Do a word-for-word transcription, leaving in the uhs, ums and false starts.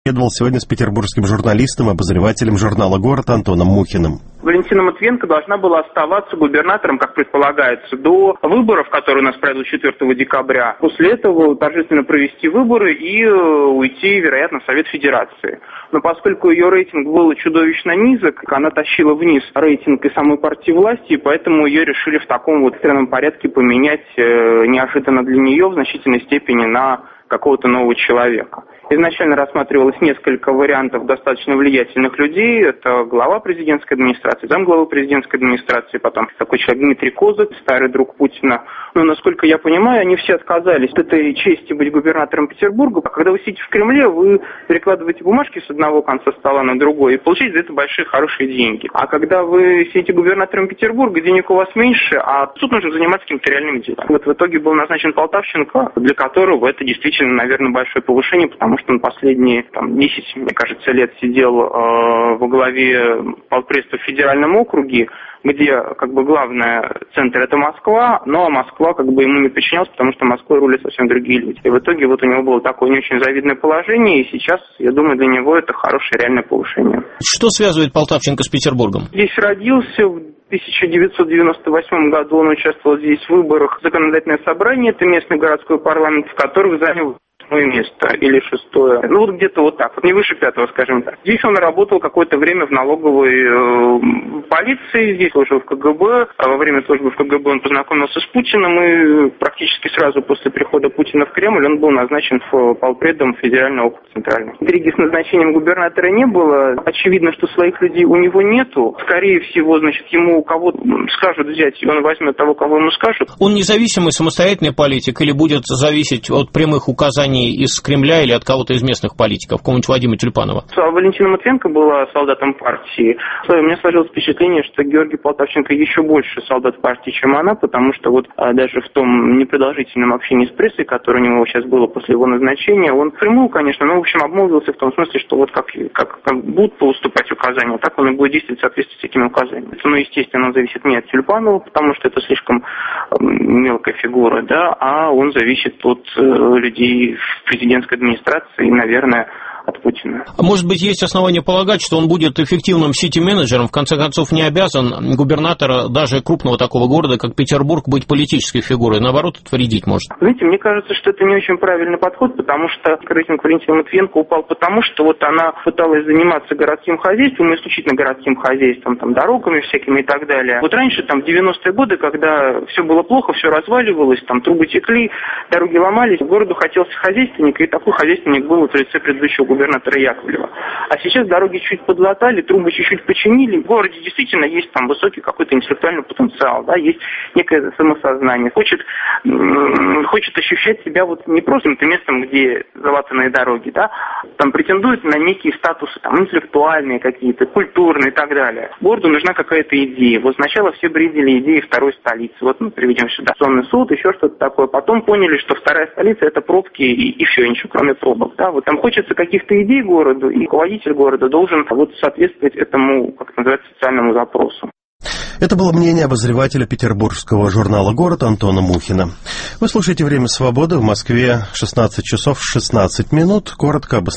беседовал сегодня с петербургским журналистом и обозревателем журнала «Город» Антоном Мухиным. Валентина Матвиенко должна была оставаться губернатором, как предполагается, до выборов, которые у нас пройдут четвёртого декабря. После этого торжественно провести выборы и уйти, вероятно, в Совет Федерации. Но поскольку ее рейтинг был чудовищно низок, она тащила вниз рейтинг и самой партии власти, и поэтому ее решили в таком вот экстренном порядке поменять неожиданно для нее в значительной степени на какого-то нового человека. Изначально рассматривалось несколько вариантов достаточно влиятельных людей. Это глава президентской администрации, замглавы президентской администрации, потом такой человек Дмитрий Козак, старый друг Путина. Но, насколько я понимаю, они все отказались от этой чести быть губернатором Петербурга. А когда вы сидите в Кремле, вы перекладываете бумажки с одного конца стола на другой и получаете за это большие хорошие деньги. А когда вы сидите губернатором Петербурга, денег у вас меньше, а тут нужно заниматься какими-то реальными делами. Вот в итоге был назначен Полтавченко, для которого это действительно, наверное, большое повышение, потому что он последние там, десять, мне кажется, лет сидел э, во главе полпредства в федеральном округе, где как бы главный центр это Москва, но Москва как бы ему не подчинялась, потому что Москвой рулят совсем другие люди. И в итоге вот у него было такое не очень завидное положение, и сейчас, я думаю, для него это хорошее реальное повышение. Что связывает Полтавченко с Петербургом? Здесь родился, в тысяча девятьсот девяносто восьмом году он участвовал здесь в выборах в законодательное собрание, это местный городской парламент, в которых занял место или шестое, ну вот где-то вот так, вот не выше пятого, скажем так. Здесь он работал какое-то время в налоговой э, полиции, здесь служил в КГБ, а во время службы в КГБ он познакомился с Путиным, и практически сразу после прихода Путина в Кремль он был назначен в полпредом федерального округа центрального. Интриги с назначением губернатора не было, очевидно, что своих людей у него нету, скорее всего, значит, ему кого-то скажут взять, и он возьмет того, кого ему скажут. Он независимый, самостоятельный политик или будет зависеть от прямых указаний из Кремля или от кого-то из местных политиков, какого-нибудь Вадима Тюльпанова? Валентина Матвиенко была солдатом партии. У меня сложилось впечатление, что Георгий Полтавченко еще больше солдат партии, чем она, потому что вот а, даже в том непродолжительном общении с прессой, которое у него сейчас было после его назначения, он прямую, конечно, но в общем обмолвился в том смысле, что вот как, как, как будут поступать указания, так он и будет действовать в соответствии с этими указаниями. Ну, естественно, он зависит не от Тюльпанова, потому что это слишком э, мелкая фигура, да, а он зависит от э, людей в президентской администрации и, наверное, от Путина. А может быть, есть основания полагать, что он будет эффективным сити-менеджером, в конце концов, не обязан губернатора даже крупного такого города, как Петербург, быть политической фигурой, наоборот, это вредить может? Знаете, мне кажется, что это не очень правильный подход, потому что рейтинг Валентины Матвиенко упал потому, что вот она пыталась заниматься городским хозяйством, исключительно городским хозяйством, там, дорогами всякими и так далее. Вот раньше, там, в девяностые годы, когда все было плохо, все разваливалось, там, трубы текли, дороги ломались, городу хотелся хозяйственник, и такой хозяйственник был в лице предыдущего губернатора. губернатора Яковлева. А сейчас дороги чуть подлатали, трубы чуть-чуть починили. В городе действительно есть там высокий какой-то интеллектуальный потенциал, да, есть некое самосознание. Хочет, хочет ощущать себя вот не просто местом, где залатанные дороги, да, там претендует на некие статусы, там, интеллектуальные какие-то, культурные и так далее. Городу нужна какая-то идея. Вот сначала все бредили идеи второй столицы. Вот мы приведем сюда сонный суд, еще что-то такое. Потом поняли, что вторая столица это пробки и, и все, ничего кроме пробок. Да, вот там хочется каких-то идей городу, и руководитель города должен вот соответствовать этому, как это называется, социальному запросу. Это было мнение обозревателя петербургского журнала «Город» Антона Мухина. Вы слушаете «Время свободы», в Москве шестнадцать часов шестнадцать минут. Коротко об